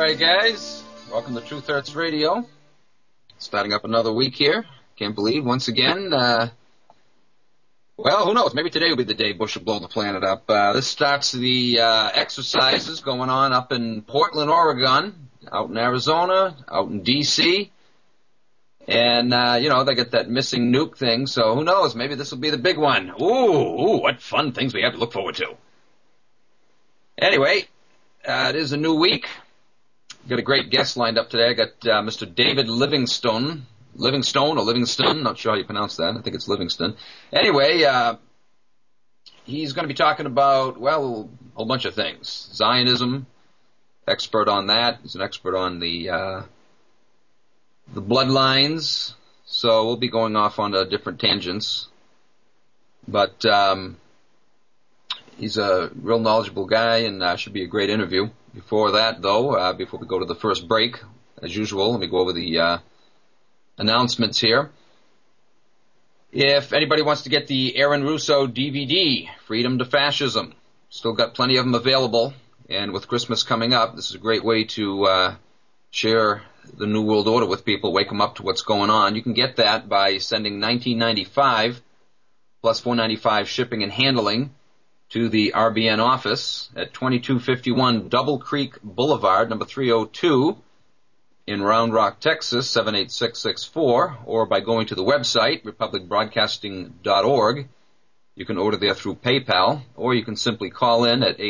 right, guys. Welcome to Truth Hurts Radio. Starting up another week here. Can't believe, once again, well, who knows? Maybe today will be the day Bush will blow the planet up. This starts the exercises going on up in Portland, Oregon, out in Arizona, out in D.C., and, they get that missing nuke thing, so who knows? Maybe this will be the big one. Ooh, what fun things we have to look forward to. Anyway, it is a new week. Got a great guest lined up today. I got Mr. David Livingstone, not sure how you pronounce that. I think it's Livingston. Anyway, he's going to be talking about, well, a whole bunch of things. Zionism, expert on that. He's an expert on the bloodlines. So we'll be going off on different tangents. But he's a real knowledgeable guy and should be a great interview. Before that, though, before we go to the first break, as usual, let me go over the announcements here. If anybody wants to get the Aaron Russo DVD, Freedom to Fascism, still got plenty of them available. And with Christmas coming up, this is a great way to share the New World Order with people, wake them up to what's going on. You can get that by sending $19.95 plus $4.95 shipping and handling to the RBN office at 2251 Double Creek Boulevard, number 302, in Round Rock, Texas, 78664, or by going to the website, republicbroadcasting.org. You can order there through PayPal, or you can simply call in at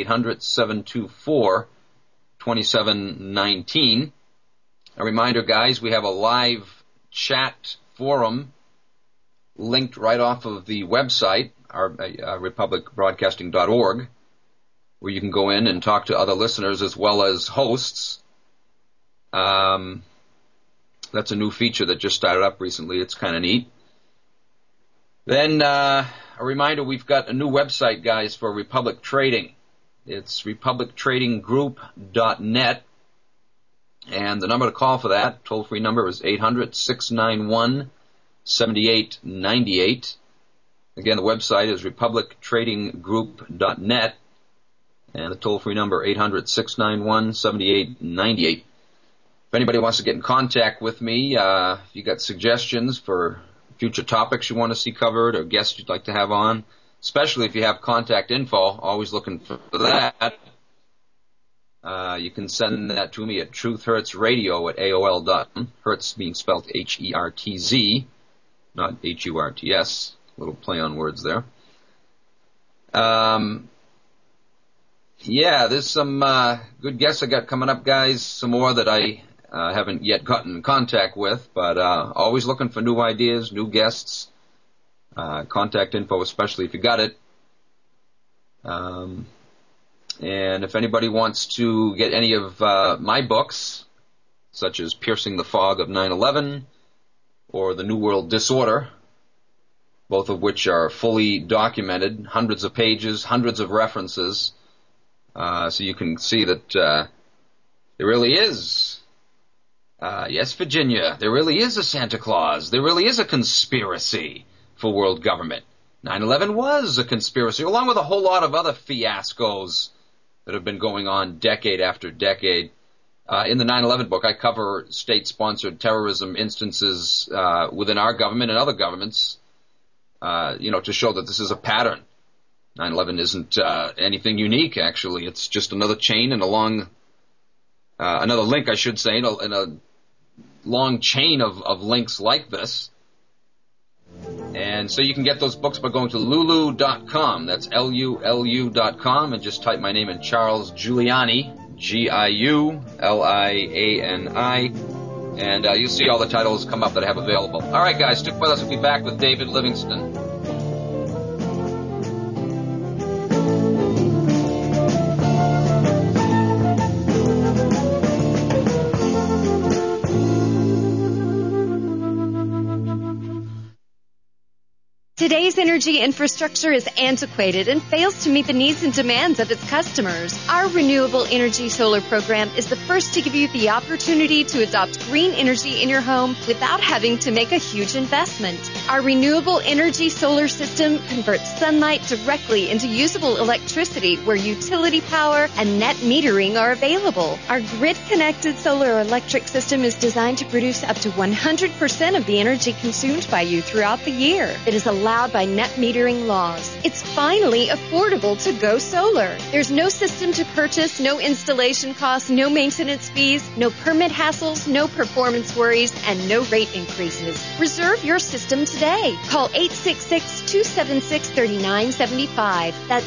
800-724-2719. A reminder, guys, we have a live chat forum linked right off of the website, republicbroadcasting.org, where you can go in and talk to other listeners as well as hosts. That's a new feature that just started up recently. It's kind of neat. Then a reminder, we've got a new website, guys, for Republic Trading. It's republictradinggroup.net. And the number to call for that, toll-free number, is 800-691-7898. Again, the website is republictradinggroup.net, and the toll-free number, 800-691-7898. If anybody wants to get in contact with me, if you got suggestions for future topics you want to see covered or guests you'd like to have on, especially if you have contact info, always looking for that, you can send that to me at truthhurtsradio@aol.com. Hertz being spelled H-E-R-T-Z, not H-U-R-T-S. Little play on words there. There's some good guests I got coming up, guys. Some more that I haven't yet gotten in contact with, but always looking for new ideas, new guests, contact info, especially if you got it. And if anybody wants to get any of my books, such as Piercing the Fog of 9/11 or The New World Disorder, both of which are fully documented, hundreds of pages, hundreds of references, so you can see that there really is, yes, Virginia, there really is a Santa Claus. There really is a conspiracy for world government. 9/11 was a conspiracy, along with a whole lot of other fiascos that have been going on decade after decade. In the 9/11 book, I cover state-sponsored terrorism instances within our government and other governments, to show that this is a pattern. 9/11 isn't anything unique, actually. It's just another chain and another link, I should say, in a long chain of links like this. And so you can get those books by going to lulu.com. That's LULU.com, and just type my name in, Charles Giuliani, Giuliani, and you'll see all the titles come up that I have available. All right, guys, stick with us. We'll be back with David Livingston. Today's energy infrastructure is antiquated and fails to meet the needs and demands of its customers. Our Renewable Energy Solar program is the first to give you the opportunity to adopt green energy in your home without having to make a huge investment. Our Renewable Energy Solar system converts sunlight directly into usable electricity where utility power and net metering are available. Our grid-connected solar electric system is designed to produce up to 100% of the energy consumed by you throughout the year. It is allowed by net metering laws. It's finally affordable to go solar. There's no system to purchase, no installation costs, no maintenance fees, no permit hassles, no performance worries, and no rate increases. Reserve your system today. Call 866-276-3975. That's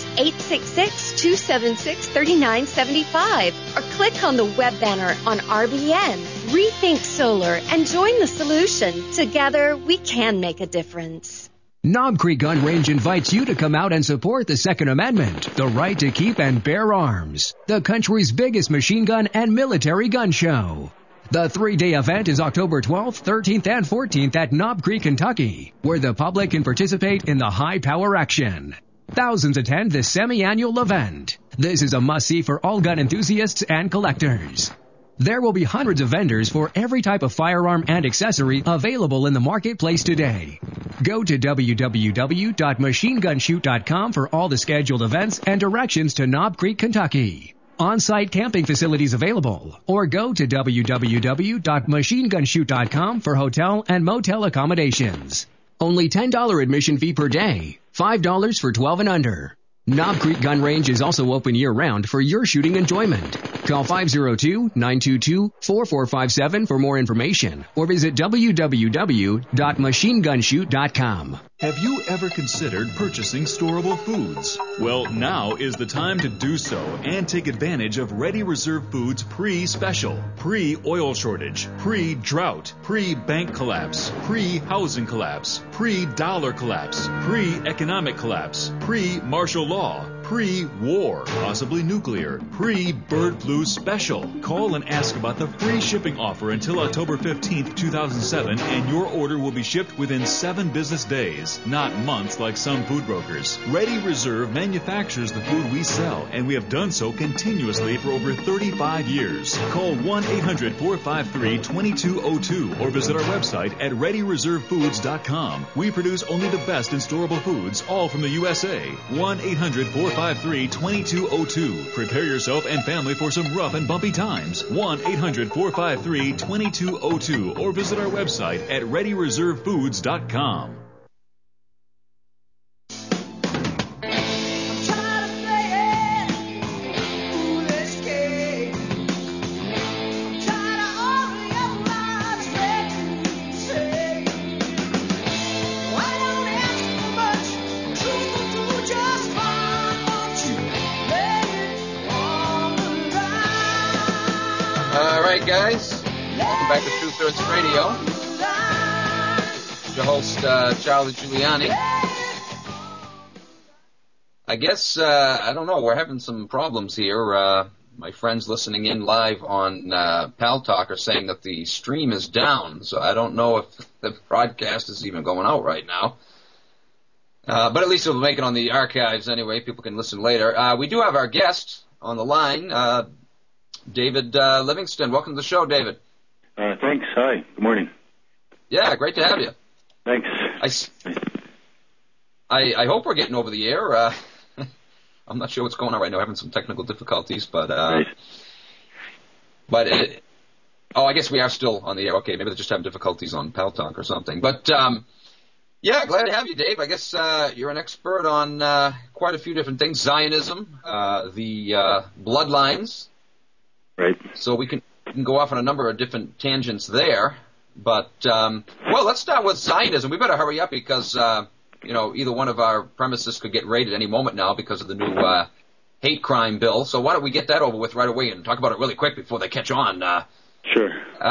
866-276-3975. Or click on the web banner on RBN. Rethink Solar and join the solution. Together, we can make a difference. Knob Creek Gun Range invites you to come out and support the Second Amendment, the right to keep and bear arms, the country's biggest machine gun and military gun show. The 3-day event is October 12th, 13th, and 14th at Knob Creek, Kentucky, where the public can participate in the high-power action. Thousands attend this semi-annual event. This is a must-see for all gun enthusiasts and collectors. There will be hundreds of vendors for every type of firearm and accessory available in the marketplace today. Go to www.machinegunshoot.com for all the scheduled events and directions to Knob Creek, Kentucky. On-site camping facilities available, or go to www.machinegunshoot.com for hotel and motel accommodations. Only $10 admission fee per day, $5 for 12 and under. Knob Creek Gun Range is also open year-round for your shooting enjoyment. Call 502-922-4457 for more information or visit www.machinegunshoot.com. Have you ever considered purchasing storable foods? Well, now is the time to do so and take advantage of Ready Reserve Foods pre-special, pre-oil shortage, pre-drought, pre-bank collapse, pre-housing collapse, pre-dollar collapse, pre-economic collapse, pre-martial law, pre-war, possibly nuclear, pre-bird flu special. Call and ask about the free shipping offer until October 15th, 2007, and your order will be shipped within 7 business days, not months like some food brokers. Ready Reserve manufactures the food we sell, and we have done so continuously for over 35 years. Call 1-800-453-2202 or visit our website at ReadyReserveFoods.com. We produce only the best in storable foods, all from the USA. 1-800-453-2202. Prepare yourself and family for some rough and bumpy times. 1-800-453-2202 or visit our website at ReadyReserveFoods.com. Guys, welcome back to Two Thirds Radio. Your host, Charlie Giuliani. I guess, I don't know, we're having some problems here. My friends listening in live on Pal Talk are saying that the stream is down, so I don't know if the broadcast is even going out right now. But at least it'll make it on the archives anyway. People can listen later. We do have our guest on the line, David Livingston. Welcome to the show, David. Thanks. Hi. Good morning. Yeah, great to have you. Thanks. I hope we're getting over the air. I'm not sure what's going on right now. We're having some technical difficulties, but right. I guess we are still on the air. Okay, maybe they're just having difficulties on Pal Talk or something. But yeah, glad to have you, Dave. I guess you're an expert on quite a few different things: Zionism, the bloodlines. Right. So we can go off on a number of different tangents there. But, well, let's start with Zionism. We better hurry up because, either one of our premises could get raided any moment now because of the new hate crime bill. So why don't we get that over with right away and talk about it really quick before they catch on. Sure.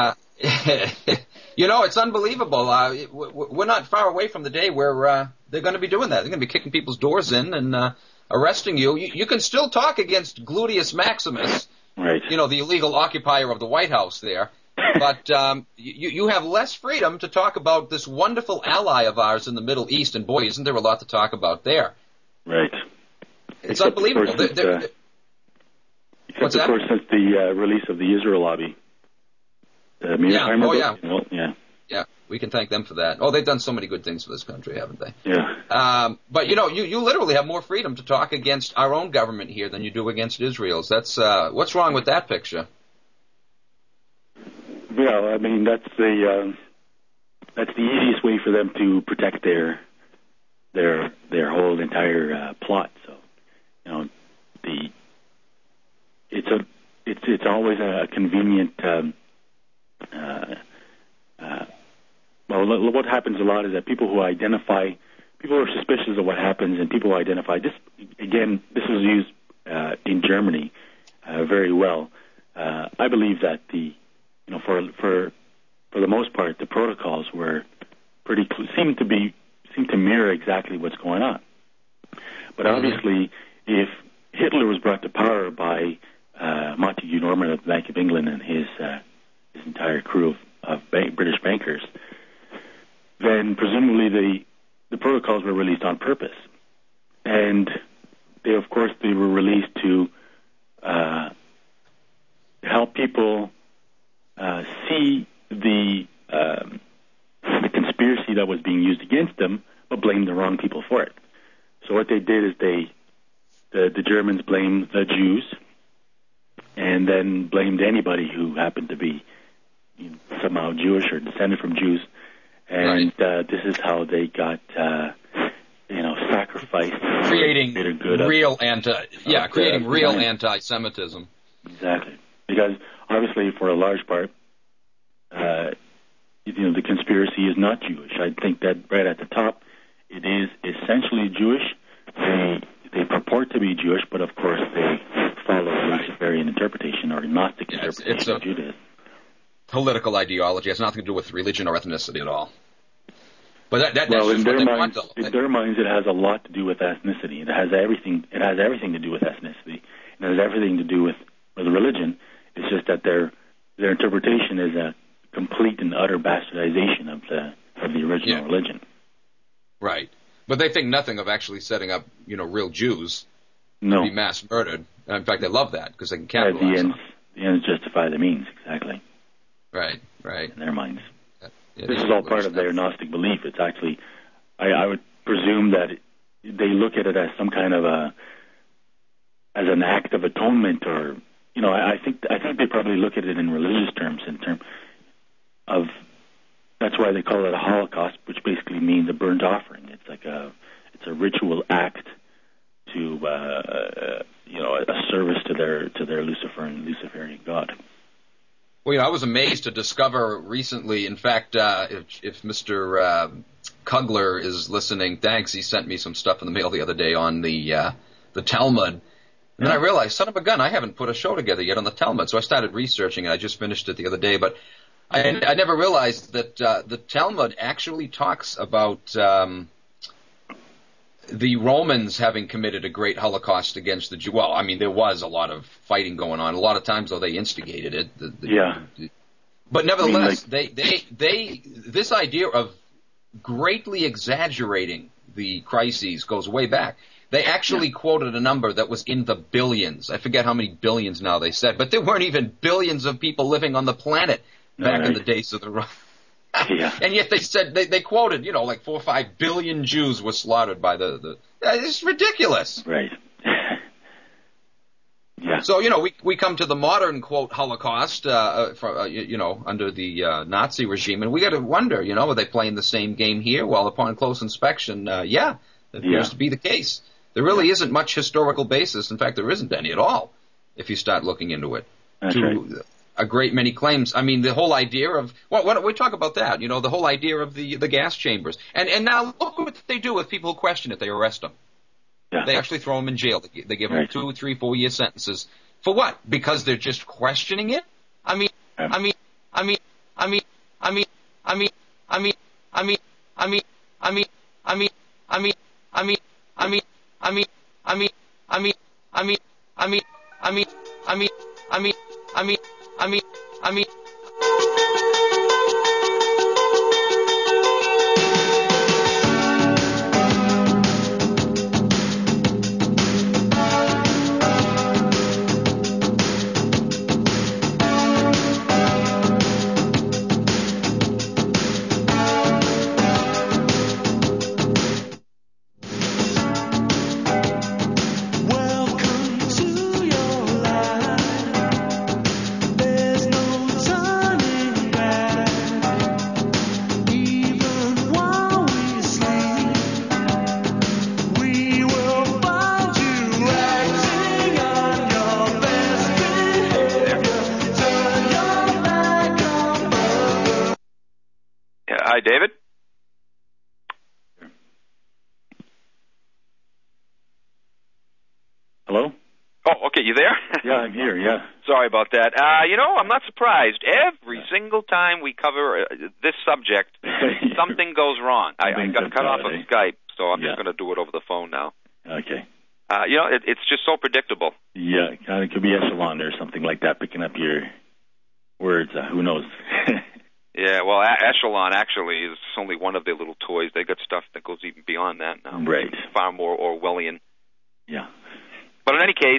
It's unbelievable. We're not far away from the day where they're going to be doing that. They're going to be kicking people's doors in and arresting you. You can still talk against Gluteus Maximus. Right. The illegal occupier of the White House there. But you have less freedom to talk about this wonderful ally of ours in the Middle East, and boy, isn't there a lot to talk about there. Right. It's unbelievable. What's that? Of course, since the release of the Israel lobby. Yeah, we can thank them for that. Oh, they've done so many good things for this country, haven't they? Yeah. But, you literally have more freedom to talk against our own government here than you do against Israel's. That's what's wrong with that picture? Well, I mean, that's the easiest way for them to protect their whole entire plot. So, it's always a convenient. Well, what happens a lot is that people are suspicious of what happens, and people who identify this. Again, this was used in Germany very well. I believe that for the most part, the protocols were seem to mirror exactly what's going on. But obviously, if Hitler was brought to power by Montague Norman of the Bank of England and his entire crew of British bankers, then presumably the protocols were released on purpose, and they were released to help people see the conspiracy that was being used against them, but blame the wrong people for it. So what they did is the Germans blamed the Jews, and then blamed anybody who happened to be somehow Jewish or descended from Jews, and right. This is how they got sacrificed, creating real anti-Semitism. Exactly, because obviously for a large part, the conspiracy is not Jewish. I think that right at the top, it is essentially Jewish. They purport to be Jewish, but of course they follow Luciferian interpretation or Gnostic interpretation of Judaism. Political ideology. It has nothing to do with religion or ethnicity at all. But that's in their minds, it has a lot to do with ethnicity. It has everything. It has everything to do with ethnicity. It has everything to do with religion. It's just that their interpretation is a complete and utter bastardization of the original religion. Right. But they think nothing of actually setting up, real Jews to be mass murdered. In fact, they love that because they can capitalize on it. The ends justify the means, exactly. Right. In their minds. This is all part of their Gnostic belief. It's actually, I would presume that they look at it as some kind of as an act of atonement, or I think they probably look at it in religious terms, that's why they call it a Holocaust, which basically means a burnt offering. It's a ritual act to a service to their Luciferian god. Well, I was amazed to discover recently. In fact, if Mr. Kugler is listening, thanks. He sent me some stuff in the mail the other day on the Talmud. And then I realized, son of a gun, I haven't put a show together yet on the Talmud. So I started researching it. I just finished it the other day. But I never realized that the Talmud actually talks about the Romans having committed a great Holocaust against the Jews. Well, I mean, there was a lot of fighting going on. A lot of times, though, they instigated it. But nevertheless, this idea of greatly exaggerating the crises goes way back. They actually quoted a number that was in the billions. I forget how many billions now they said, but there weren't even billions of people living on the planet back in the days of the Romans. And yet they said, they quoted, like 4 or 5 billion Jews were slaughtered by it's ridiculous. Right. So, we come to the modern, quote, Holocaust, under the Nazi regime, and we got to wonder, are they playing the same game here? Well, upon close inspection, it appears to be the case. There really isn't much historical basis. In fact, there isn't any at all if you start looking into it. That's right. A great many claims. I mean, the whole idea of why don't we talk about that? The whole idea of the gas chambers. And now look what they do with people who question it. They arrest them. Yeah. They actually throw them in jail. They give them 2, 3, 4 year sentences for what? Because they're just questioning it. I mean. Okay, you there? Yeah, I'm here, yeah. Sorry about that. I'm not surprised. Every single time we cover this subject, something goes wrong. I got cut off of Skype, so I'm just going to do it over the phone now. Okay. It's just so predictable. Yeah, it could be Echelon or something like that, picking up your words. Who knows? Yeah, well, Echelon actually is only one of their little toys. They got stuff that goes even beyond that now. Right. It's far more Orwellian. Yeah. But in any case,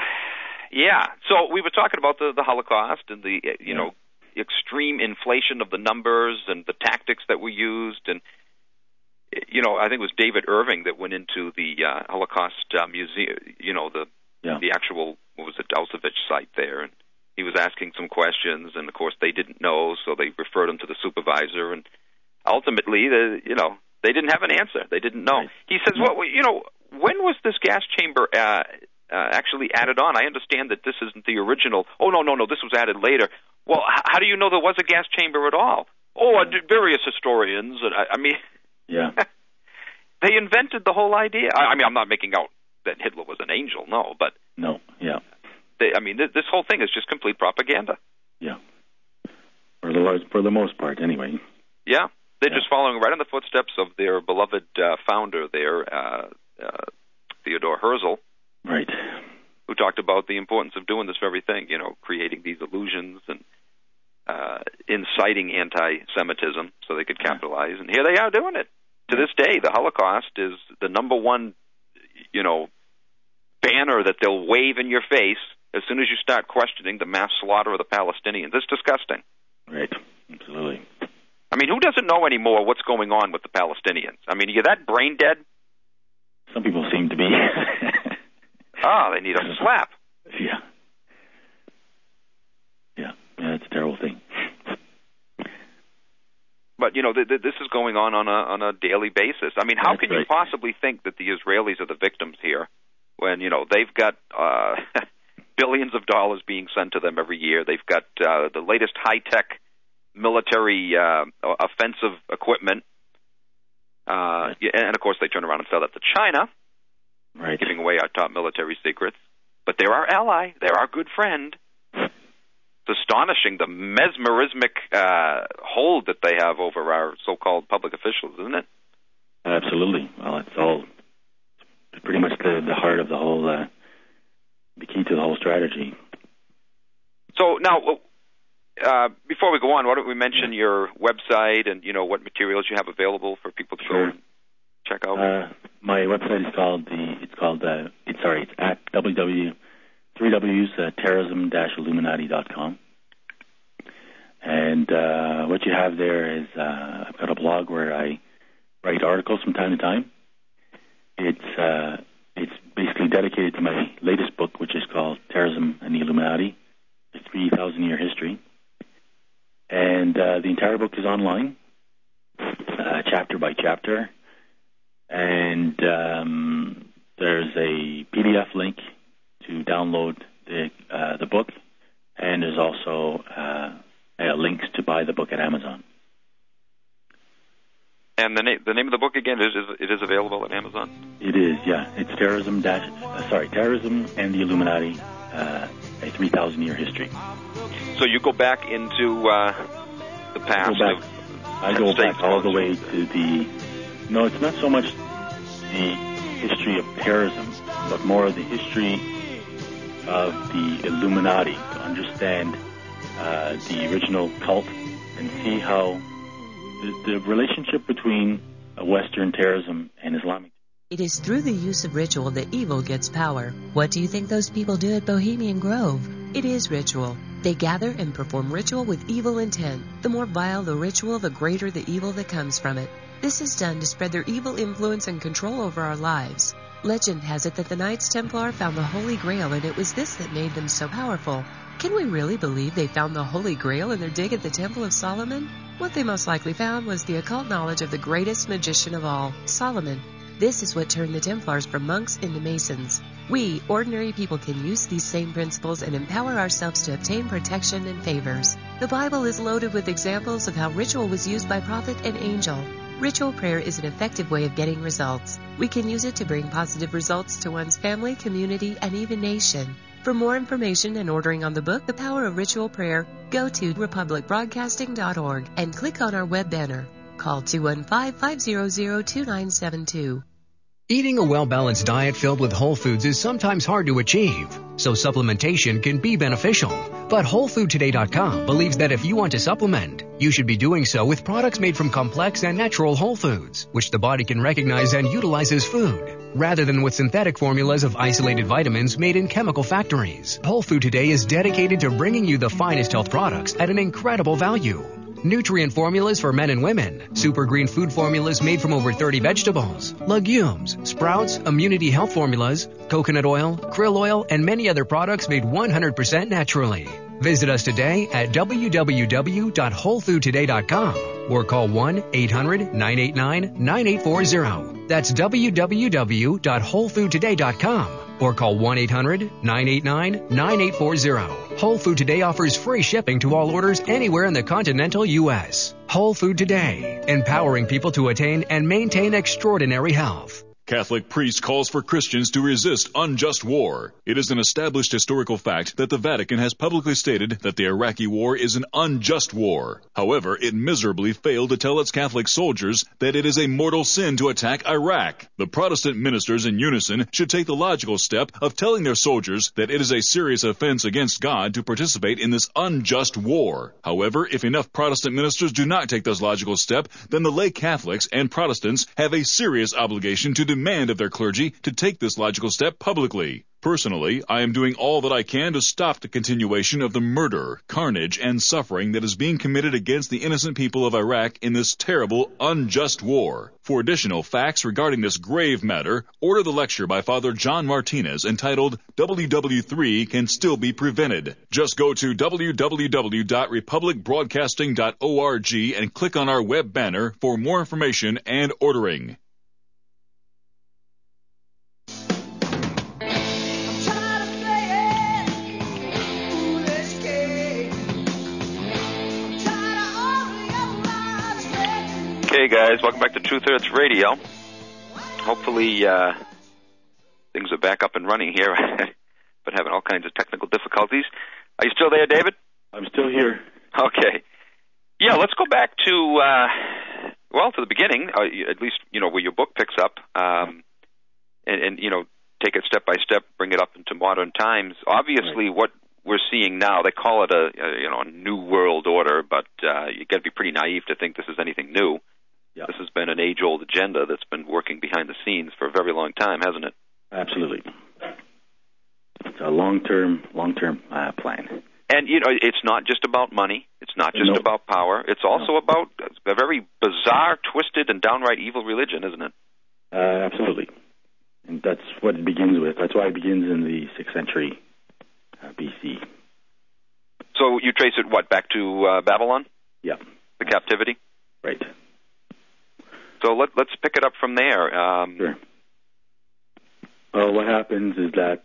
so we were talking about the Holocaust and the, extreme inflation of the numbers and the tactics that were used. And, I think it was David Irving that went into the Holocaust museum, the actual, Auschwitz site there. And he was asking some questions, and, of course, they didn't know, so they referred him to the supervisor. And ultimately, they didn't have an answer. They didn't know. Right. He says, when was this gas chamber actually added on? I understand that this isn't the original. Oh, no, this was added later. Well, how do you know there was a gas chamber at all? Oh, various historians. Yeah. They invented the whole idea. I'm not making out that Hitler was an angel, no, but... No, yeah. This whole thing is just complete propaganda. Yeah. For the most part, anyway. Yeah. They're just following right in the footsteps of their beloved founder there, Theodore Herzl. Right. Who talked about the importance of doing this very thing, creating these illusions and inciting anti-Semitism so they could capitalize. And here they are doing it. To this day, the Holocaust is the number one, banner that they'll wave in your face as soon as you start questioning the mass slaughter of the Palestinians. It's disgusting. Right. Absolutely. Who doesn't know anymore what's going on with the Palestinians? You're that brain dead? Some people seem to be. They need a slap. Yeah. Yeah, it's a terrible thing. But, this is going on a daily basis. How can you possibly think that the Israelis are the victims here when, they've got billions of dollars being sent to them every year. They've got the latest high-tech military offensive equipment. And, of course, they turn around and sell that to China, right, giving away our top military secrets. But they're our ally. They're our good friend. It's astonishing, the mesmerismic hold that they have over our so-called public officials, isn't it? Absolutely. Well, it's pretty much the heart of the whole, the key to the whole strategy. So now, before we go on, why don't we mention your website and, what materials you have available for people to go and check out? My website is it's at terrorism-illuminati.com. And what you have there is I've got a blog where I write articles from time to time. It's basically dedicated to my latest book, which is called Terrorism and the Illuminati, a 3,000-year history. And the entire book is online, chapter by chapter. And there's a PDF link to download the book, and there's also links to buy the book at Amazon. And the name of the book again it is available at Amazon. It is, yeah. It's Terrorism and the Illuminati, a 3,000-year history. So you go back into the past. I go back all the way to the. No, it's not so much the history of terrorism, but more of the history of the Illuminati, to understand the original cult and see how the relationship between Western terrorism and Islamic. It is through the use of ritual that evil gets power. What do you think those people do at Bohemian Grove? It is ritual. They gather and perform ritual with evil intent. The more vile the ritual, the greater the evil that comes from it. This is done to spread their evil influence and control over our lives. Legend has it that the Knights Templar found the Holy Grail, and it was this that made them so powerful. Can we really believe they found the Holy Grail in their dig at the Temple of Solomon? What they most likely found was the occult knowledge of the greatest magician of all, Solomon. This is what turned the Templars from monks into Masons. We, ordinary people, can use these same principles and empower ourselves to obtain protection and favors. The Bible is loaded with examples of how ritual was used by prophet and angel. Ritual prayer is an effective way of getting results. We can use it to bring positive results to one's family, community, and even nation. For more information and ordering on the book, The Power of Ritual Prayer, go to republicbroadcasting.org and click on our web banner. Call 215-500-2972. Eating a well-balanced diet filled with whole foods is sometimes hard to achieve, so supplementation can be beneficial. But WholeFoodToday.com believes that if you want to supplement, you should be doing so with products made from complex and natural whole foods, which the body can recognize and utilize as food, rather than with synthetic formulas of isolated vitamins made in chemical factories. Whole Food Today is dedicated to bringing you the finest health products at an incredible value. Nutrient formulas for men and women, super green food formulas made from over 30 vegetables, legumes, sprouts, immunity health formulas, coconut oil, krill oil, and many other products made 100% naturally. Visit us today at www.wholefoodtoday.com or call 1-800-989-9840. That's www.wholefoodtoday.com or call 1-800-989-9840. Whole Food Today offers free shipping to all orders anywhere in the continental U.S. Whole Food Today, empowering people to attain and maintain extraordinary health. Catholic priest calls for Christians to resist unjust war. It is an established historical fact that the Vatican has publicly stated that the Iraqi war is an unjust war. However, it miserably failed to tell its Catholic soldiers that it is a mortal sin to attack Iraq. The Protestant ministers in unison should take the logical step of telling their soldiers that it is a serious offense against God to participate in this unjust war. However, if enough Protestant ministers do not take this logical step, then the lay Catholics and Protestants have a serious obligation to demand of their clergy to take this logical step publicly. Personally, I am doing all that I can to stop the continuation of the murder, carnage, and suffering that is being committed against the innocent people of Iraq in this terrible, unjust war. For additional facts regarding this grave matter, order the lecture by Father John Martinez entitled WW3 Can Still Be Prevented. Just go to www.republicbroadcasting.org and click on our web banner for more information and ordering. Okay, guys, welcome back to Truth Earth Radio. Hopefully, things are back up and running here, but having all kinds of technical difficulties. Are you still there, David? I'm still here. Okay. Yeah, let's go back to the beginning, at least, where your book picks up, and take it step by step, bring it up into modern times. Obviously, what we're seeing now, they call it a new world order, but you got to be pretty naive to think this is anything new. Yeah. This has been an age-old agenda that's been working behind the scenes for a very long time, hasn't it? Absolutely. It's a long-term plan. And, it's not just about money. It's not just about power. It's also about a very bizarre, twisted, and downright evil religion, isn't it? Absolutely. And that's what it begins with. That's why it begins in the 6th century BC. So you trace it, back to Babylon? Yeah. The captivity? Right. So let's pick it up from there. Sure. Well, what happens is that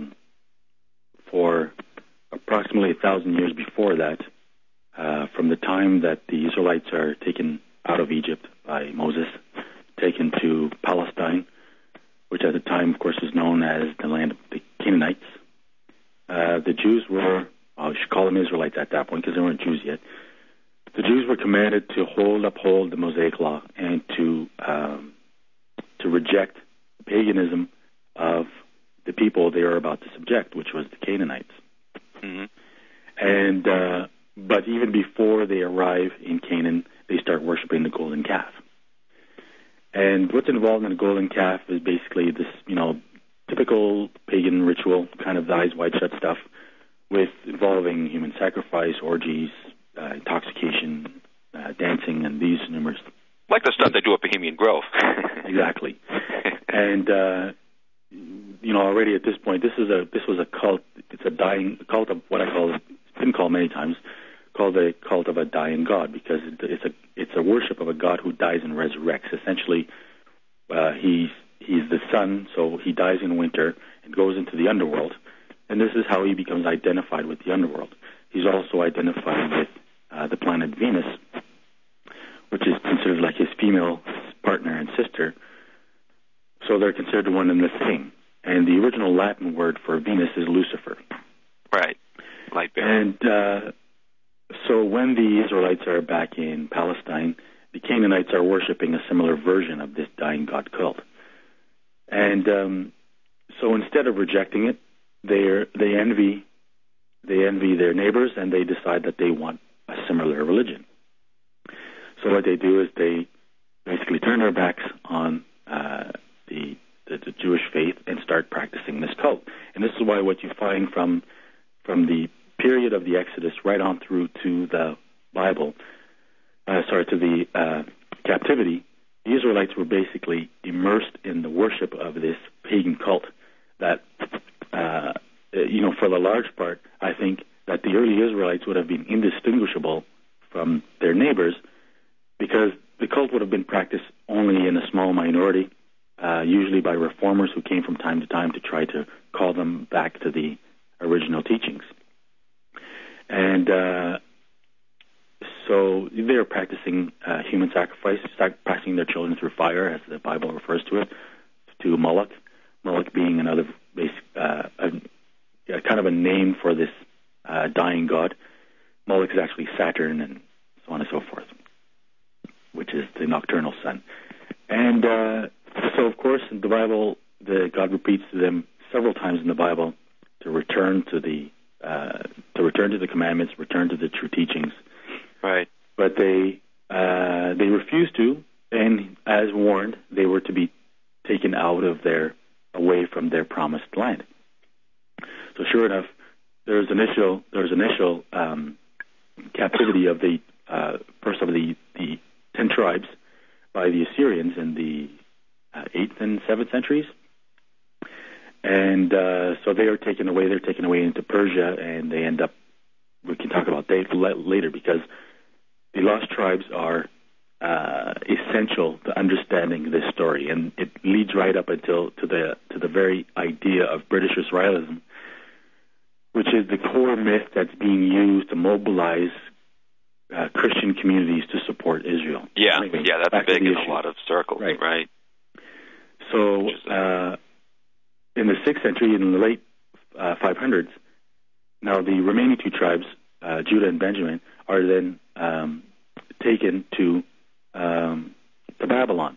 for approximately 1,000 years before that, from the time that the Israelites are taken out of Egypt by Moses, taken to Palestine, which at the time, of course, was known as the land of the Canaanites, the Jews were, we should call them Israelites at that point because they weren't Jews yet. The Jews were commanded to uphold the Mosaic Law and to reject the paganism of the people they were about to subject, which was the Canaanites. Mm-hmm. And but even before they arrive in Canaan, they start worshiping the golden calf. And what's involved in the golden calf is basically this, typical pagan ritual, kind of the eyes wide shut stuff, with involving human sacrifice, orgies, intoxication, dancing, and these numerous. Like the stuff they do at Bohemian Grove. Exactly. And already at this point, this was a cult. It's a dying cult of what I call, it's been called many times, called a cult of a dying god, because it's a worship of a god who dies and resurrects. Essentially, he's the sun, so he dies in winter and goes into the underworld, and this is how he becomes identified with the underworld. He's also identified with the planet Venus, which is considered like his female partner and sister. So they're considered one and the same. And the original Latin word for Venus is Lucifer. Right. Light bearer. And so when the Israelites are back in Palestine, the Canaanites are worshiping a similar version of this dying god cult. And so instead of rejecting it, they envy their neighbors, and they decide that they want a similar religion. So what they do is they basically turn their backs on the Jewish faith and start practicing this cult. And this is why what you find from the period of the Exodus right on through to the Bible, to the captivity, the Israelites were basically immersed in the worship of this pagan cult that, for the large part, I think that the early Israelites would have been indistinguishable from their neighbors because the cult would have been practiced only in a small minority, usually by reformers who came from time to time to try to call them back to the original teachings. And so they are practicing human sacrifice, passing their children through fire, as the Bible refers to it, to Moloch. Moloch being another kind of a name for this dying god. Moloch is actually Saturn and so on and so forth, which is the nocturnal sun. And so, of course, in the Bible, God repeats to them several times in the Bible to return to the commandments, return to the true teachings. Right. But they refused to, and as warned, they were to be taken away from their promised land. So sure enough, there was initial captivity of the first of the 10 tribes by the Assyrians in the 8th and 7th centuries. And so they are taken away. They're taken away into Persia, and they end up. We can talk about that later because the lost tribes are essential to understanding this story, and it leads right up until to the very idea of British Israelism, which is the core myth that's being used to mobilize Christian communities to support Israel. Yeah, anyway, that's big in a lot of circles, right? So in the 6th century, in the late 500s, now the remaining two tribes, Judah and Benjamin, are then taken to Babylon.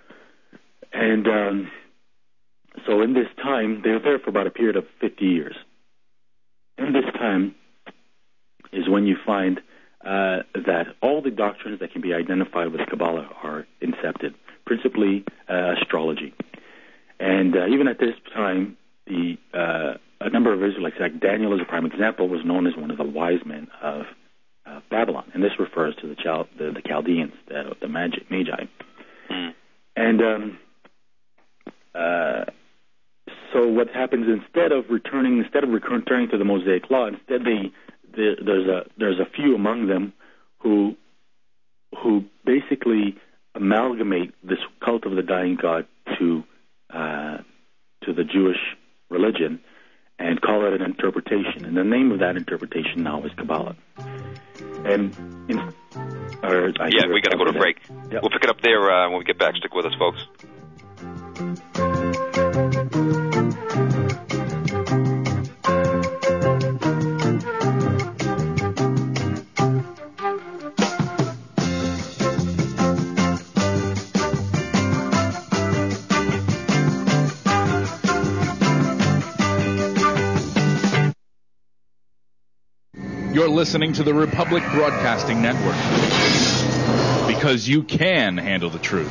And so in this time, they were there for about a period of 50 years. In this time is when you find that all the doctrines that can be identified with Kabbalah are incepted, principally astrology. And even at this time, a number of Israelites, like Daniel is a prime example, was known as one of the wise men of Babylon. And this refers to the Chaldeans, the Magi. Mm. And so what happens instead of returning to the Mosaic Law, instead there's a few among them who basically amalgamate this cult of the dying god to the Jewish religion and call it an interpretation. And the name of that interpretation now is Kabbalah. And we got to go to break. Yep. We'll pick it up there when we get back. Stick with us, folks. You're listening to the Republic Broadcasting Network, because you can handle the truth.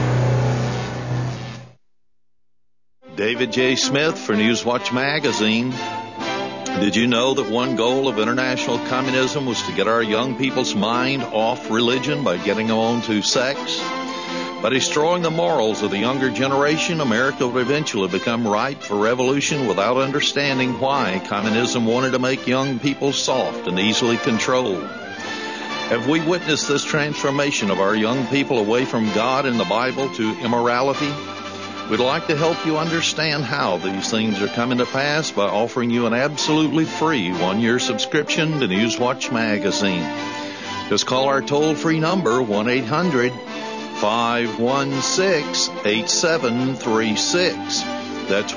David J. Smith for Newswatch Magazine. Did you know that one goal of international communism was to get our young people's mind off religion by getting them on to sex? By destroying the morals of the younger generation, America would eventually become ripe for revolution without understanding why communism wanted to make young people soft and easily controlled. Have we witnessed this transformation of our young people away from God and the Bible to immorality? We'd like to help you understand how these things are coming to pass by offering you an absolutely free one-year subscription to Newswatch Magazine. Just call our toll-free number, 1-800-516-8736. That's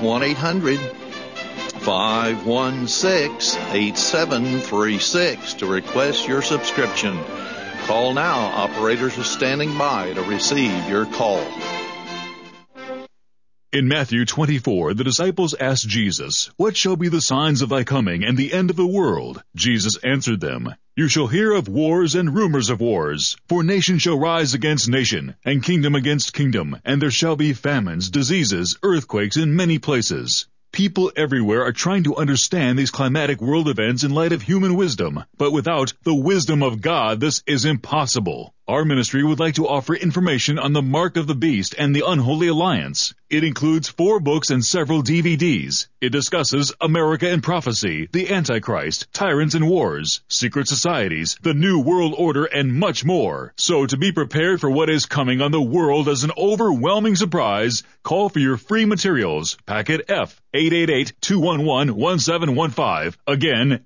1-800-516-8736 to request your subscription. Call now. Operators are standing by to receive your call. In Matthew 24, the disciples asked Jesus, "What shall be the signs of thy coming and the end of the world?" Jesus answered them, "You shall hear of wars and rumors of wars. For nation shall rise against nation, and kingdom against kingdom, and there shall be famines, diseases, earthquakes in many places." People everywhere are trying to understand these climatic world events in light of human wisdom, but without the wisdom of God, this is impossible. Our ministry would like to offer information on the Mark of the Beast and the Unholy Alliance. It includes 4 books and several DVDs. It discusses America and prophecy, the Antichrist, tyrants and wars, secret societies, the New World Order, and much more. So to be prepared for what is coming on the world as an overwhelming surprise, call for your free materials. Packet F, 888-211-1715. Again,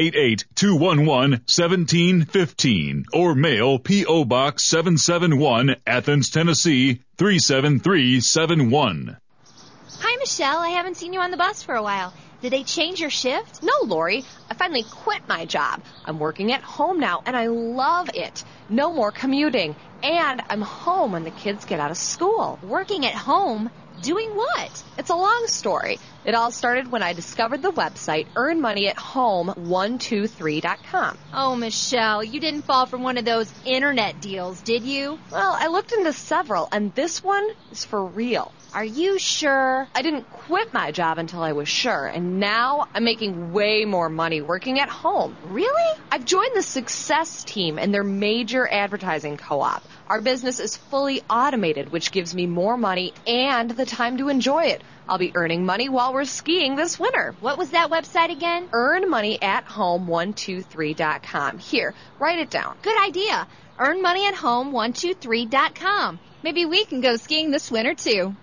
888-211-1715. Or mail P.O. Box 771, Athens, Tennessee, 37371. Hi, Michelle. I haven't seen you on the bus for a while. Did they change your shift? No, Lori. I finally quit my job. I'm working at home now, and I love it. No more commuting. And I'm home when the kids get out of school. Working at home? Doing what? It's a long story. It all started when I discovered the website earnmoneyathome123.com. Oh, Michelle, you didn't fall for one of those internet deals, did you? Well, I looked into several, and this one is for real. Are you sure? I didn't quit my job until I was sure, and now I'm making way more money working at home. Really? I've joined the Success Team and their major advertising co-op. Our business is fully automated, which gives me more money and the time to enjoy it. I'll be earning money while we're skiing this winter. What was that website again? earnmoneyathome123.com. Here, write it down. Good idea. earnmoneyathome123.com. Maybe we can go skiing this winter, too.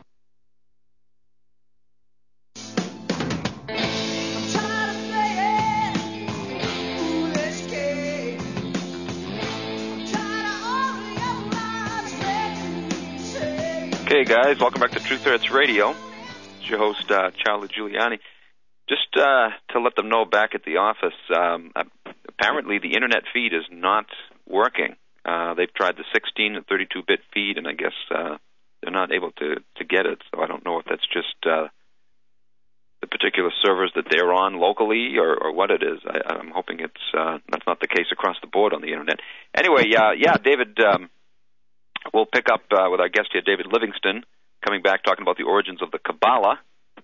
Okay, guys, welcome back to True Threats Radio. It's your host, Charlie Giuliani. Just to let them know back at the office, apparently the internet feed is not working. They've tried the 16 and 32-bit feed, and I guess they're not able to get it. So I don't know if that's just the particular servers that they're on locally or what it is. I'm hoping that's not the case across the board on the internet. Anyway, David... We'll pick up with our guest here, David Livingston, coming back talking about the origins of the Kabbalah.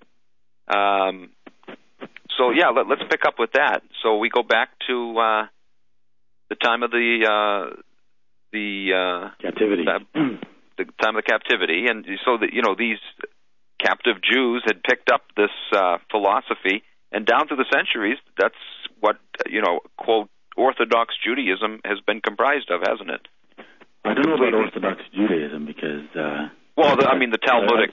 Let's pick up with that. So we go back to the time of the captivity. The time of the captivity, and so that these captive Jews had picked up this philosophy, and down through the centuries, that's what quote Orthodox Judaism has been comprised of, hasn't it? I don't know about Orthodox Judaism because... the Talmudic...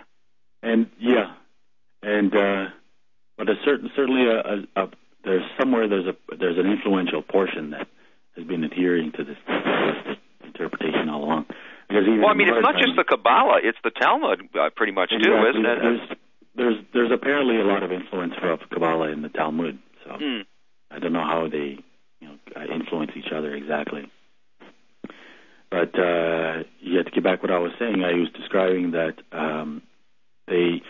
but certainly there's an influential portion that has been adhering to this interpretation all along. It's not just the Kabbalah; it's the Talmud, pretty much too, isn't it? There's apparently a lot of influence of Kabbalah in the Talmud. So I don't know how they influence each other exactly. But to get back what I was saying, I was describing that the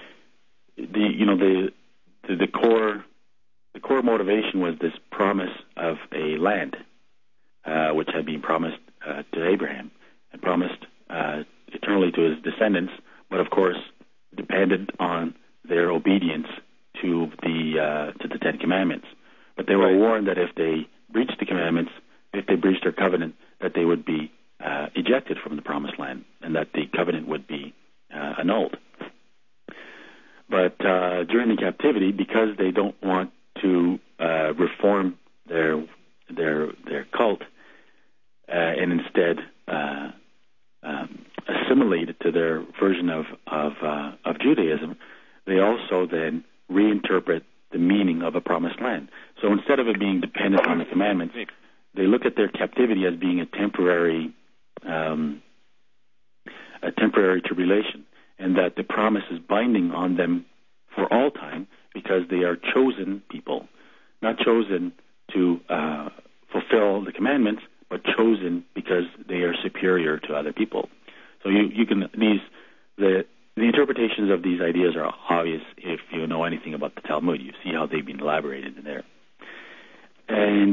core motivation was this promise of a land, which had been promised to Abraham and promised eternally to his descendants, but of course depended on their obedience to the Ten Commandments. But they were warned that if they breached the commandments, if they breached their covenant, that they would be ejected from the promised land, and that the covenant would be annulled. But during the captivity, because they don't want to reform their cult and instead assimilate it to their version of Judaism, they also then reinterpret the meaning of a promised land. So instead of it being dependent on the commandments, they look at their captivity as being a temporary tribulation, and that the promise is binding on them for all time because they are chosen people, not chosen to fulfill the commandments, but chosen because they are superior to other people. So you can the interpretations of these ideas are obvious if you know anything about the Talmud. You see how they've been elaborated in there, and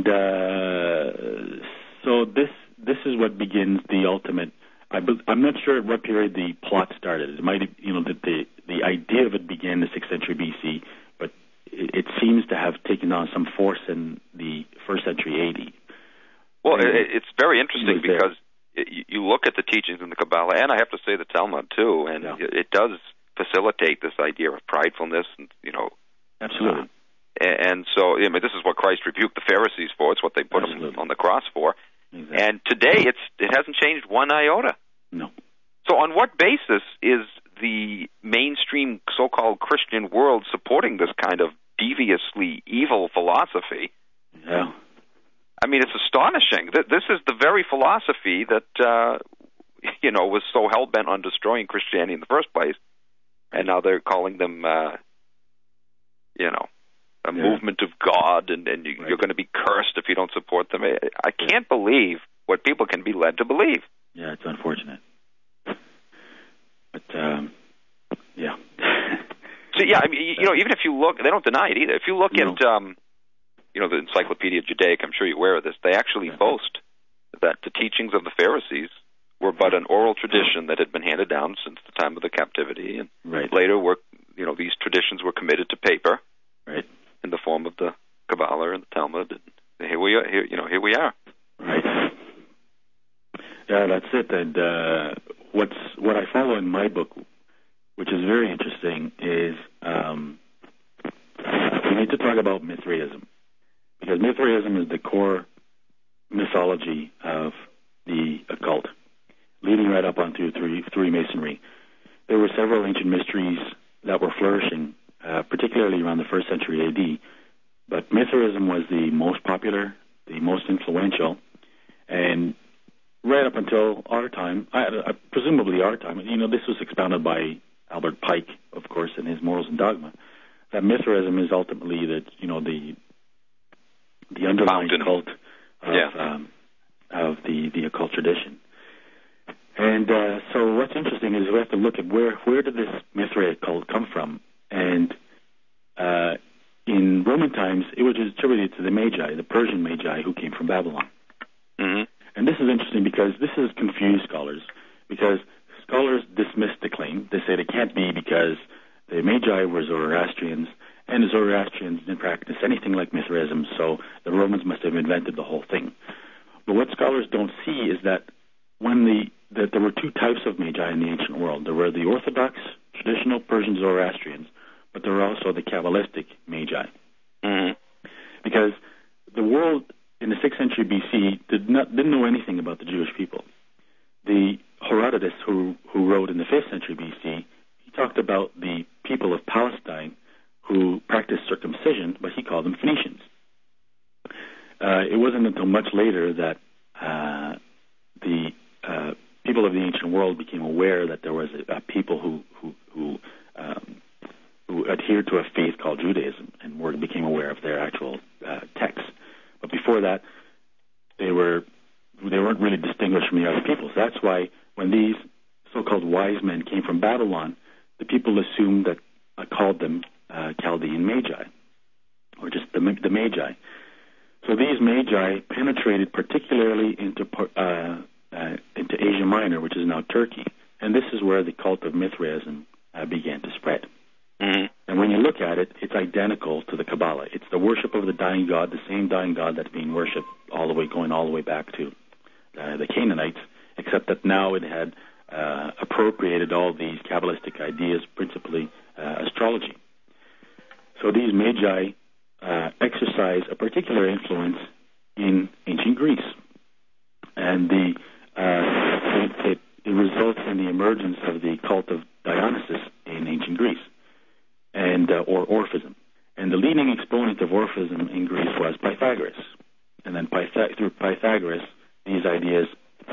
so this is what begins the ultimate. I'm not sure at what period the plot started. It might, the idea of it began in the 6th century BC, but it seems to have taken on some force in the 1st century AD. Well, it's very interesting because you look at the teachings in the Kabbalah, and I have to say the Talmud too, and it does facilitate this idea of pridefulness, and absolutely. And so, this is what Christ rebuked the Pharisees for. It's what they put him on the cross for. Exactly. And today, it hasn't changed one iota. No. So on what basis is the mainstream so-called Christian world supporting this kind of deviously evil philosophy? Yeah. I mean, it's astonishing. This is the very philosophy that, was so hell-bent on destroying Christianity in the first place. And now they're calling them, a movement of God, and you're going to be cursed if you don't support them. I can't believe what people can be led to believe. Yeah, it's unfortunate. But, yeah. So, yeah, I mean, even if you look, they don't deny it either. If you look at, the Encyclopedia Judaica, I'm sure you're aware of this, they actually boast that the teachings of the Pharisees were but an oral tradition that had been handed down since the time of the captivity, and later these traditions were committed to paper. Right. In the form of the Kabbalah and the Talmud, and here we are. Here we are. Right. Yeah, that's it. And what I follow in my book, which is very interesting, is we need to talk about Mithraism, because Mithraism is the core mythology of the occult, leading right up onto Freemasonry. There were several ancient mysteries that were flourishing, particularly around the 1st century AD, but Mithraism was the most popular, the most influential, and right up until our time, presumably our time, this was expounded by Albert Pike, of course, in his Morals and Dogma, that Mithraism is ultimately the underlying cult of the occult tradition. And so what's interesting is we have to look at where did this Mithraic cult come from? And in Roman times, it was attributed to the Magi, the Persian Magi who came from Babylon. Mm-hmm. And this is interesting because this has confused scholars, because scholars dismiss the claim. They say it can't be because the Magi were Zoroastrians, and the Zoroastrians didn't practice anything like Mithraism, so the Romans must have invented the whole thing. But what scholars don't see is that that there were two types of Magi in the ancient world. There were the Orthodox, traditional Persian Zoroastrians, but there were also the Kabbalistic Magi. Mm-hmm. Because the world in the 6th century BC didn't know anything about the Jewish people. The Herodotus, who wrote in the 5th century BC, he talked about the people of Palestine who practiced circumcision, but he called them Phoenicians. It wasn't until much later that the people of the ancient world became aware that there was a people who adhered to a faith called Judaism and became aware of their actual texts. But before that, they weren't really distinguished from the other peoples. That's why when these so-called wise men came from Babylon, the people assumed that called them Chaldean Magi, or just the Magi. So these Magi penetrated particularly into Asia Minor, which is now Turkey, and this is where the cult of Mithraism began to spread. Mm-hmm. And when you look at it, it's identical to the Kabbalah. It's the worship of the dying god, the same dying god that's being worshipped going all the way back to the Canaanites, except that now it had appropriated all these Kabbalistic ideas, principally astrology. So these Magi exercise a particular influence in ancient Greece, and it results in the emergence of the cult of Dionysus in ancient Greece, and or Orphism. And the leading exponent of Orphism in Greece was Pythagoras. and then through Pythagoras, these ideas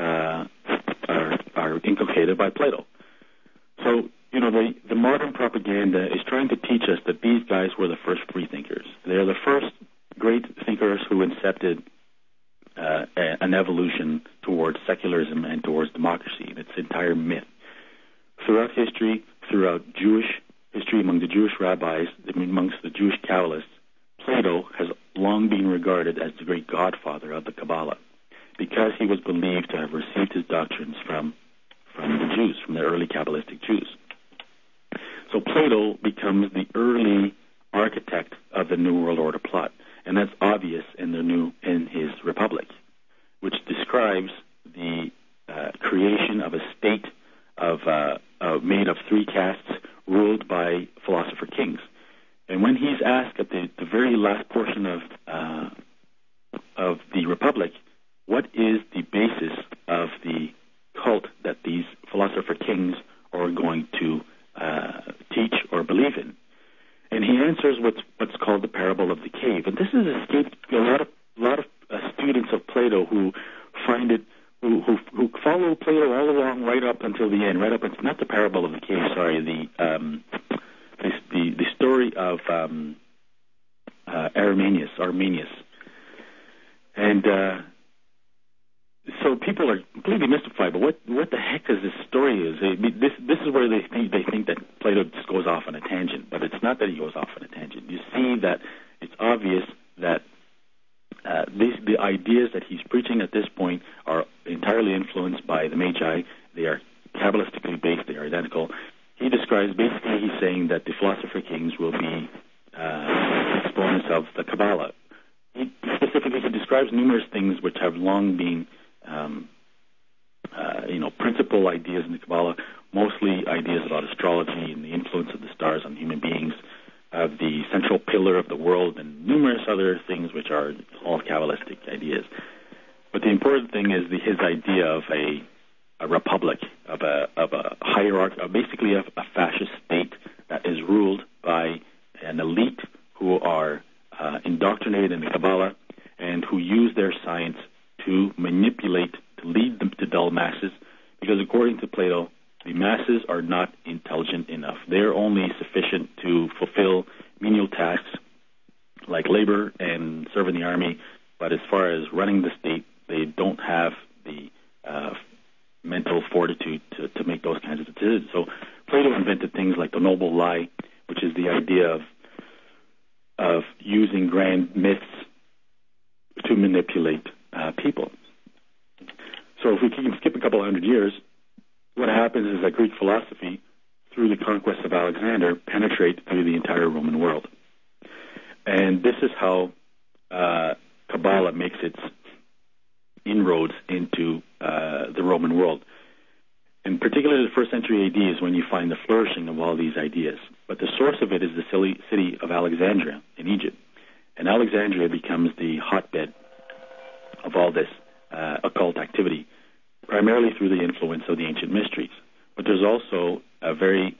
are inculcated by Plato. So, the modern propaganda is trying to teach us that these guys were the first free thinkers. They're the first great thinkers who incepted an evolution towards secularism and towards democracy. It's an entire myth. Throughout history, throughout Jewish history, among the Jewish rabbis, amongst the Jewish Kabbalists, Plato has long been regarded as the great godfather of the Kabbalah because he was believed to have received his doctrines from the Jews, from the early Kabbalistic Jews. So Plato becomes the early architect of the New World Order plot, and that's obvious in his Republic, which describes the creation of a state made of three castes ruled by philosopher kings. And when he's asked at the very last portion of the Republic, what is the basis of the cult that these philosopher kings are going to teach or believe in? And he answers what's called the parable of the cave. And this has escaped a lot of students of Plato who find it, who follow Plato all along right up until the end. Not the parable of the cave. Sorry, the story of Arminius, and so people are completely mystified. But what the heck is this story? This is where they think that Plato just goes off on a tangent, but it's not that he goes off on a tangent. You see that it's obvious that the ideas that he's preaching at this point are entirely influenced by the Magi. They are Kabbalistically based. They are identical. He describes, basically, he's saying that the philosopher kings will be exponents of the Kabbalah. He describes numerous things which have long been, principal ideas in the Kabbalah, mostly ideas about astrology and the influence of the stars on human beings, of the central pillar of the world, and numerous other things which are all Kabbalistic ideas. But the important thing is his idea of a republic, of a hierarchy, basically a fascist state that is ruled by an elite who are indoctrinated in the Kabbalah and who use their science to manipulate, to lead them to dull masses, because according to Plato, the masses are not intelligent enough. They're only sufficient to fulfill menial tasks like labor and serve in the army, but as far as running the state, they don't have the mental fortitude to make those kinds of decisions. So Plato invented things like the noble lie, which is the idea of using grand myths to manipulate people. So if we can skip a couple hundred years, what happens is that Greek philosophy, through the conquest of Alexander, penetrates through the entire Roman world. And this is how Kabbalah makes its inroads into the Roman world. And particularly the first century AD is when you find the flourishing of all these ideas. But the source of it is the city of Alexandria in Egypt. And Alexandria becomes the hotbed of all this occult activity, primarily through the influence of the ancient mysteries. But there's also a very,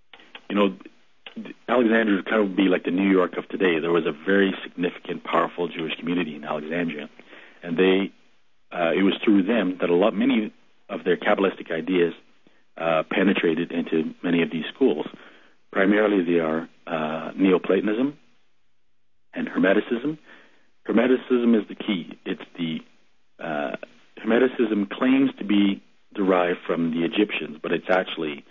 Alexandria would kind of be like the New York of today. There was a very significant, powerful Jewish community in Alexandria, and it was through them that many of their Kabbalistic ideas penetrated into many of these schools. Primarily, they are Neoplatonism and Hermeticism. Hermeticism is the key. It's the Hermeticism claims to be derived from the Egyptians, but it's actually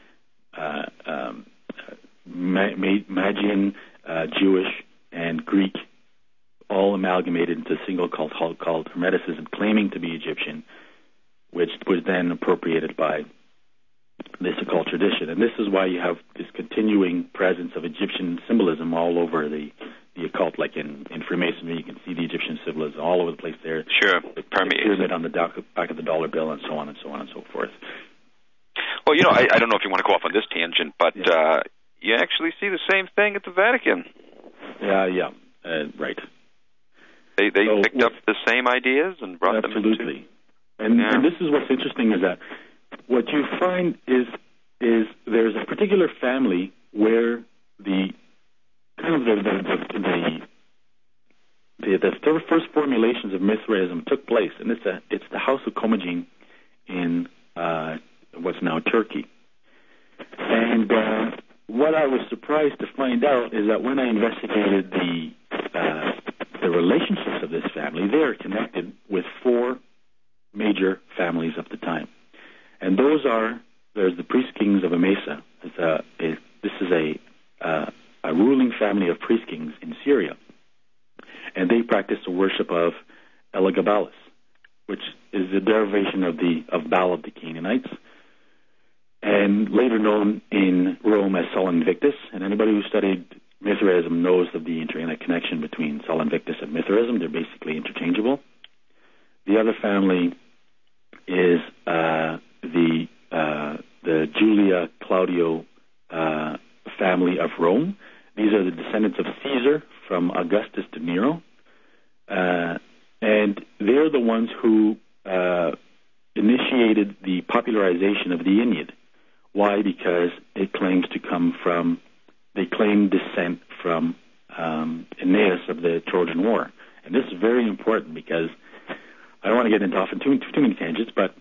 Magian, Jewish, and Greek, all amalgamated into a single cult called Hermeticism, claiming to be Egyptian, which was then appropriated by this occult tradition. And this is why you have this continuing presence of Egyptian symbolism all over the occult, like in Freemasonry. You can see the Egyptian symbolism all over the place there. Sure, it permeates. The pyramid on the back of the dollar bill, and so on and so on and so forth. Well, I don't know if you want to go off on this tangent, but you actually see the same thing at the Vatican. Yeah, right. They picked up the same ideas and brought them into... Absolutely. And this is what's interesting, is that what you find is there's a particular family where the the first formulations of Mithraism took place, and it's the House of Commagene in what's now Turkey. And what I was surprised to find out is that when I investigated the relationships of this family, they are connected with 4 major families of the time. And there's the priest kings of Emesa. This is a ruling family of priest kings in Syria. And they practice the worship of Elagabalus, which is the derivation of Baal of the Canaanites, and later known in Rome as Sol Invictus. And anybody who studied Mithraism knows of the interconnection between Sol Invictus and Mithraism. They're basically interchangeable. The other family is the Julia Claudio family of Rome. These are the descendants of Caesar, from Augustus to Nero. And they're the ones who initiated the popularization of the Aeneid. Why? Because it claims to come from, they claim descent from Aeneas of the Trojan War. And this is very important because I don't want to get into often too many tangents, but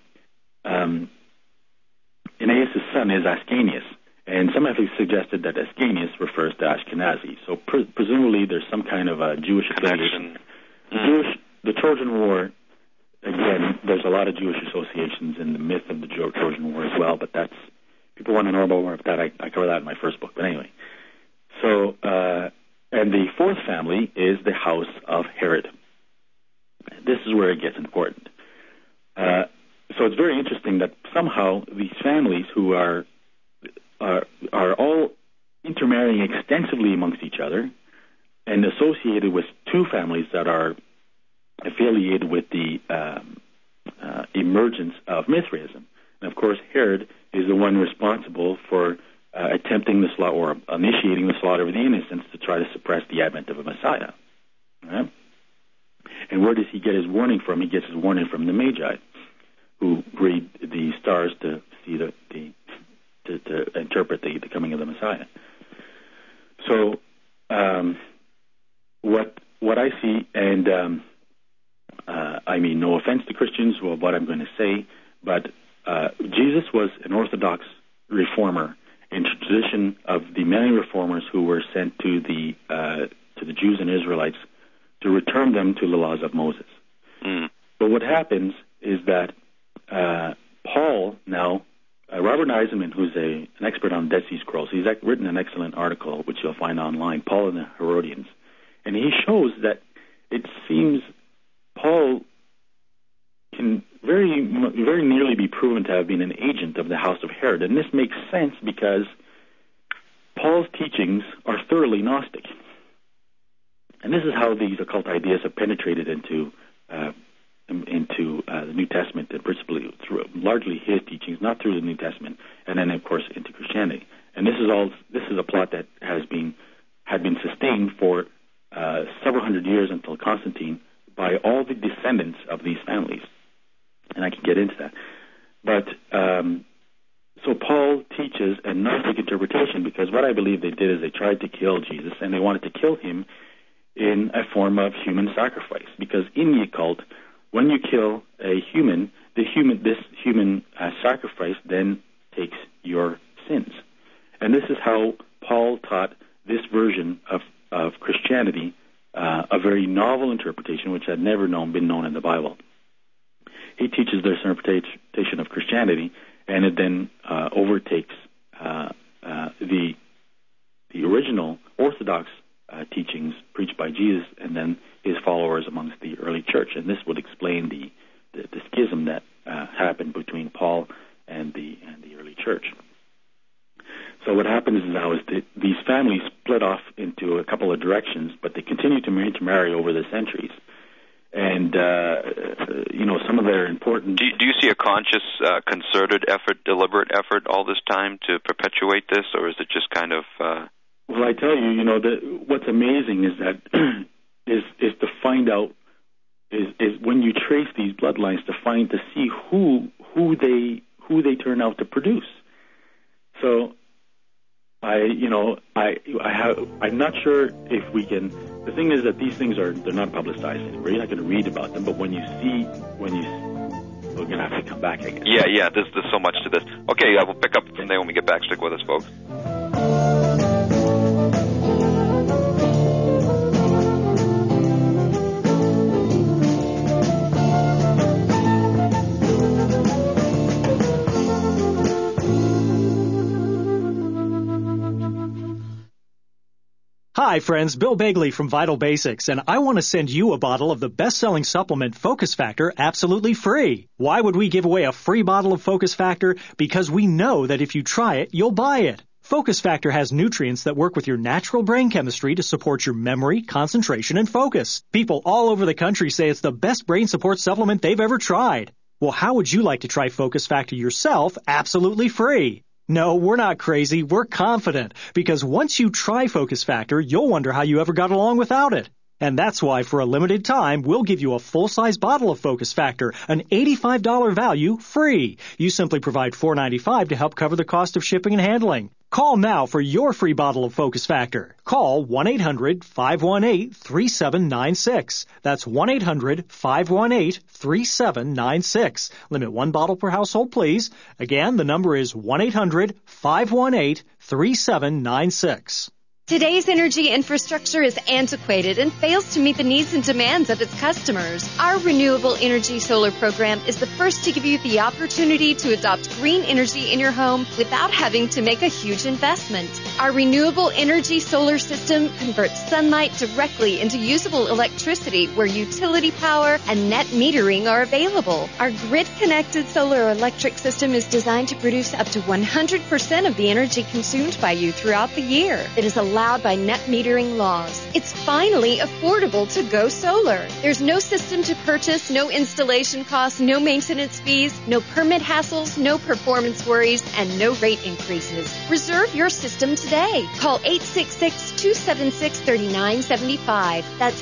Aeneas' son is Ascanius. And some have suggested that Ascanius refers to Ashkenazi. So presumably there's some kind of a Jewish connection. The Trojan War, again, there's a lot of Jewish associations in the myth of the Trojan War as well, but that's, people want to know about more of that. I cover that in my first book. But anyway, so, and the 4th family is the house of Herod. This is where it gets important. So it's very interesting that somehow these families who are all intermarrying extensively amongst each other and associated with 2 families that are affiliated with the emergence of Mithraism. And of course, Herod is the one responsible for attempting the slaughter or initiating the slaughter of the innocents to try to suppress the advent of a Messiah. Right? And where does he get his warning from? He gets his warning from the Magi, who read the stars to see to interpret the coming of the Messiah. So, what I see, and I mean no offense to Christians, well, what I'm going to say, but Jesus was an Orthodox reformer in tradition of the many reformers who were sent to the Jews and Israelites to return them to the laws of Moses. But what happens is that Paul now, Robert Eisenman, who's an expert on Dead Sea Scrolls, he's written an excellent article, which you'll find online, Paul and the Herodians. And he shows that it seems Paul can very nearly be proven to have been an agent of the house of Herod. And this makes sense because Paul's teachings are thoroughly Gnostic. And this is how these occult ideas have penetrated into the New Testament, and principally through largely his teachings, not through the New Testament, and then of course into Christianity. And this is a plot that had been sustained for several hundred years until Constantine by all the descendants of these families, and I can get into that. But so Paul teaches a Gnostic interpretation, because what I believe they did is they tried to kill Jesus, and they wanted to kill him in a form of human sacrifice, because in the occult, when you kill a human, this human sacrifice then takes your sins. And this is how Paul taught this version of Christianity, a very novel interpretation which had never been known in the Bible. He teaches this interpretation of Christianity, and it then overtakes the original Orthodox teachings preached by Jesus and then his followers amongst the early church. And this would explain the schism that happened between Paul and the early church. So what happens now is that these families split off into a couple of directions, but they continue to intermarry over the centuries. And, some of their important... Do you see a conscious, concerted effort, deliberate effort all this time to perpetuate this, or is it just kind of... Well, I tell you, what's amazing is that is to find out is when you trace these bloodlines to see who they turn out to produce. So I'm not sure if we can the thing is that these things they're not publicized anywhere. You're not going to read about them, but when you we're going to have to come back, I guess. Yeah. There's so much to this. Okay, we'll pick up from there when we get back. Stick with us, folks. Hi, friends. Bill Bagley from Vital Basics, and I want to send you a bottle of the best-selling supplement Focus Factor absolutely free. Why would we give away a free bottle of Focus Factor? Because we know that if you try it, you'll buy it. Focus Factor has nutrients that work with your natural brain chemistry to support your memory, concentration, and focus. People all over the country say it's the best brain support supplement they've ever tried. Well, how would you like to try Focus Factor yourself absolutely free? No, we're not crazy. We're confident. Because once you try Focus Factor, you'll wonder how you ever got along without it. And that's why, for a limited time, we'll give you a full-size bottle of Focus Factor, an $85 value, free. You simply provide $4.95 to help cover the cost of shipping and handling. Call now for your free bottle of Focus Factor. Call 1-800-518-3796. That's 1-800-518-3796. Limit one bottle per household, please. Again, the number is 1-800-518-3796. Today's energy infrastructure is antiquated and fails to meet the needs and demands of its customers. Our Renewable Energy Solar program is the first to give you the opportunity to adopt green energy in your home without having to make a huge investment. Our Renewable Energy Solar system converts sunlight directly into usable electricity where utility power and net metering are available. Our grid-connected solar electric system is designed to produce up to 100% of the energy consumed by you throughout the year. It is allowed by net metering laws. It's finally affordable to go solar. There's no system to purchase, no installation costs, no maintenance fees, no permit hassles, no performance worries, and no rate increases. Reserve your system today. Call 866-276-3975. That's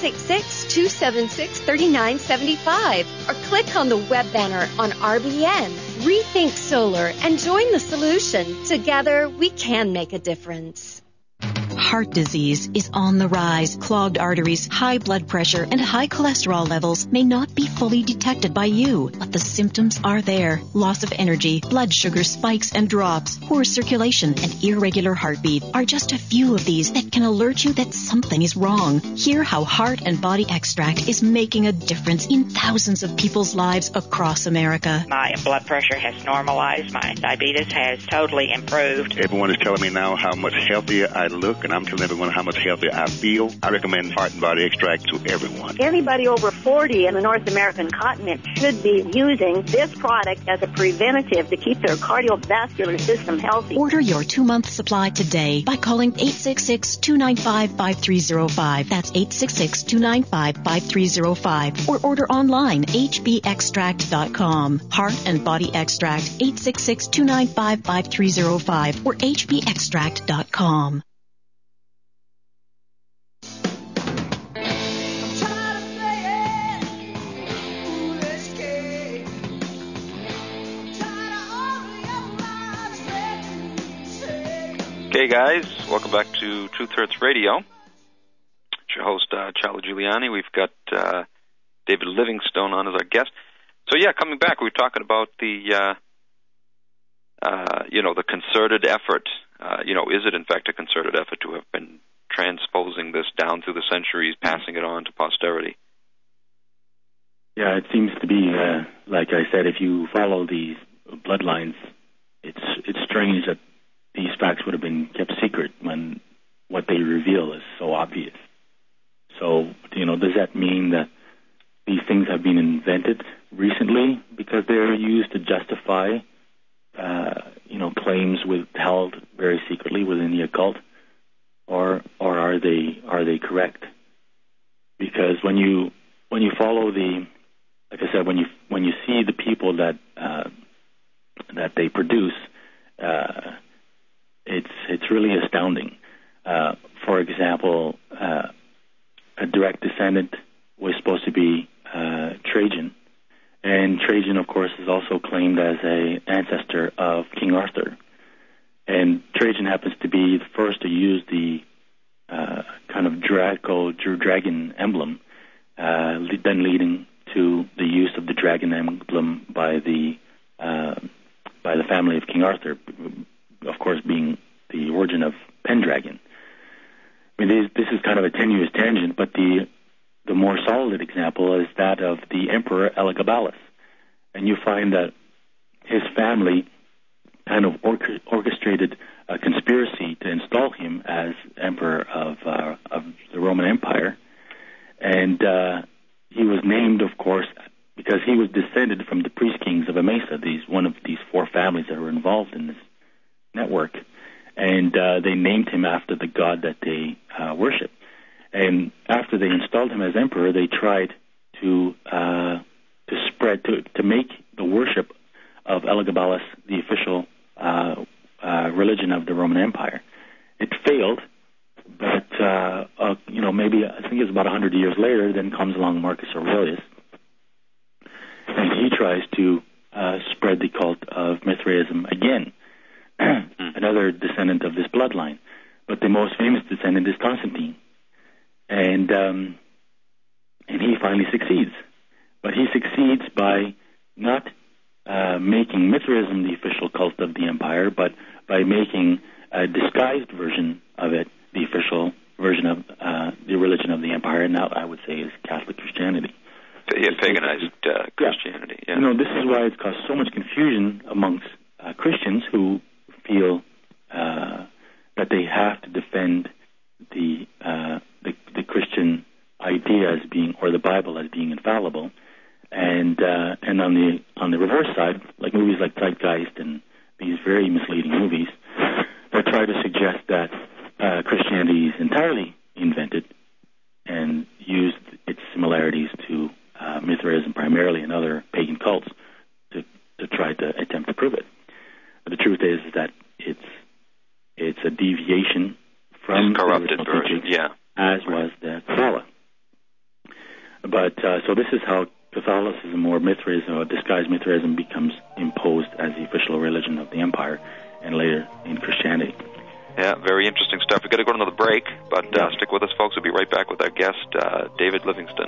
866-276-3975. Or click on the web banner on RBN. Rethink Solar and join the solution. Together, we can make a difference. Heart disease is on the rise. Clogged arteries, high blood pressure, and high cholesterol levels may not be fully detected by you, but the symptoms are there. Loss of energy, blood sugar spikes and drops, poor circulation, and irregular heartbeat are just a few of these that can alert you that something is wrong. Hear how Heart and Body Extract is making a difference in thousands of people's lives across America. My blood pressure has normalized. My diabetes has totally improved. Everyone is telling me now how much healthier I look, and I'm telling everyone how much healthier I feel. I recommend Heart and Body Extract to everyone. Anybody over 40 in the North American continent should be using this product as a preventative to keep their cardiovascular system healthy. Order your 2-month supply today by calling 866-295-5305. That's 866-295-5305. Or order online, hbextract.com. Heart and Body Extract, 866-295-5305 or hbextract.com. Okay, guys, welcome back to Truth Hurts Radio. It's your host, Charlie Giuliani. We've got David Livingstone on as our guest. So, yeah, coming back, we were talking about the concerted effort. Is it in fact a concerted effort to have been transposing this down through the centuries, passing it on to posterity? Yeah, it seems to be, like I said, if you follow these bloodlines, it's strange that these facts would have been kept secret when what they reveal is so obvious. So, does that mean that these things have been invented recently because they're used to justify, claims held very secretly within the occult, or are they correct? Because when you follow like I said, when you see the people that they produce, it's really astounding. For example, a direct descendant was supposed to be Trajan, and Trajan, of course, is also claimed as an ancestor of King Arthur. And Trajan happens to be the first to use the kind of patriarchal dragon emblem, then leading to the use of the dragon emblem by the family of King Arthur, of course being the origin of Pendragon. I mean, this is kind of a tenuous tangent, but the more solid example is that of the Emperor Elagabalus. And you find that his family kind of orchestrated a conspiracy to install him as emperor of the Roman Empire. And he was named, of course, because he was descended from the priest kings of Emesa, one of these four families that were involved in this network. And they named him after the god that they worship. And after they installed him as emperor, they tried to make the worship of Elagabalus the official religion of the Roman Empire. It failed, but maybe I think it's about 100 years later. Then comes along Marcus Aurelius, and he tries to spread the cult of Mithraism again. Another descendant of this bloodline, but the most famous descendant is Constantine, and he finally succeeds. But he succeeds by not making Mithraism the official cult of the empire, but by making a disguised version of it the official version of the religion of the empire, and now I would say is Catholic Christianity. Yeah, paganized Christianity. Yeah. This is why it's caused so much confusion amongst Christians who feel that they have to defend the Christian idea as being, or the Bible as being infallible, and on the reverse side, like movies like Zeitgeist and these very misleading movies that try to suggest that Christianity is entirely invented and used its similarities to Mithraism primarily and other pagan cults to try to attempt to prove it. But the truth is that it's a deviation from corrupted version, as was the Kabbalah. But so this is how Catholicism or Mithraism or disguised Mithraism becomes imposed as the official religion of the empire, and later in Christianity. Yeah, very interesting stuff. We've got to go to another break, but stick with us, folks. We'll be right back with our guest, David Livingston.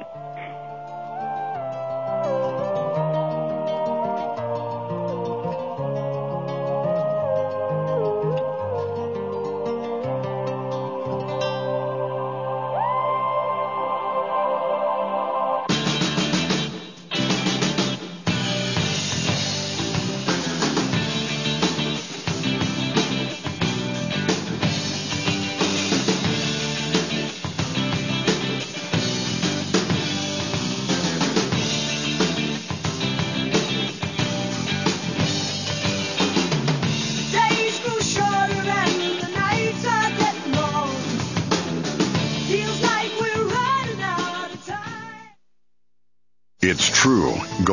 It's true.